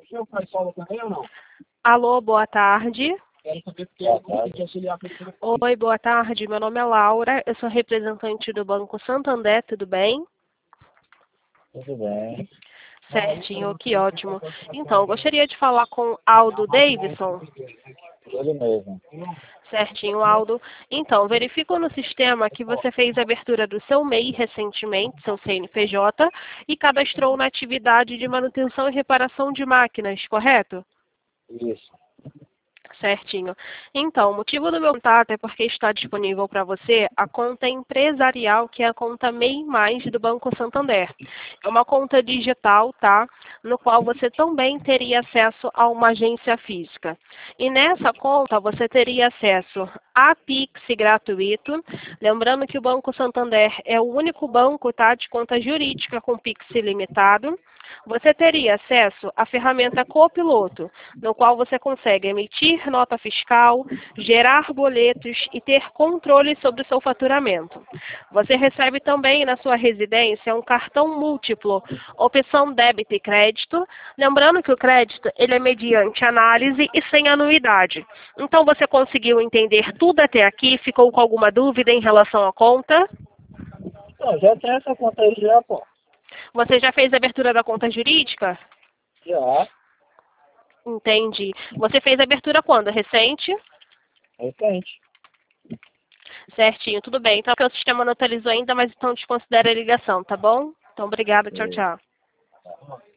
O senhor faz sola também ou não? Alô, boa tarde. Quero saber porque eu vou ter que auxiliar a pessoa. Oi, boa tarde. Meu nome é Laura. Eu sou representante do Banco Santander, tudo bem? Tudo bem. Certinho, que ótimo. Então, eu gostaria de falar com Aldo Davidson. Ele mesmo. Certinho, Aldo. Então, verifico no sistema que você fez a abertura do seu MEI recentemente, seu CNPJ, e cadastrou na atividade de manutenção e reparação de máquinas, correto? Isso. Certinho. Então, o motivo do meu contato é porque está disponível para você a conta empresarial, que é a conta MEI Mais do Banco Santander. É uma conta digital, tá? No qual você também teria acesso a uma agência física. E nessa conta você teria acesso a Pix gratuito. Lembrando que o Banco Santander é o único banco, tá, de conta jurídica com Pix ilimitado. Você teria acesso à ferramenta Copiloto, no qual você consegue emitir nota fiscal, gerar boletos e ter controle sobre o seu faturamento. Você recebe também na sua residência um cartão múltiplo, opção débito e crédito. Lembrando que o crédito ele é mediante análise e sem anuidade. Então você conseguiu entender tudo até aqui? Ficou com alguma dúvida em relação à conta? Não, já tem essa conta aí já, pô. Você já fez a abertura da conta jurídica? Já. Entendi. Você fez a abertura quando? Recente? Recente. Certinho, tudo bem. Então, porque o sistema não atualizou ainda, mas então desconsidera a ligação, tá bom? Então, obrigada. Tchau, tchau.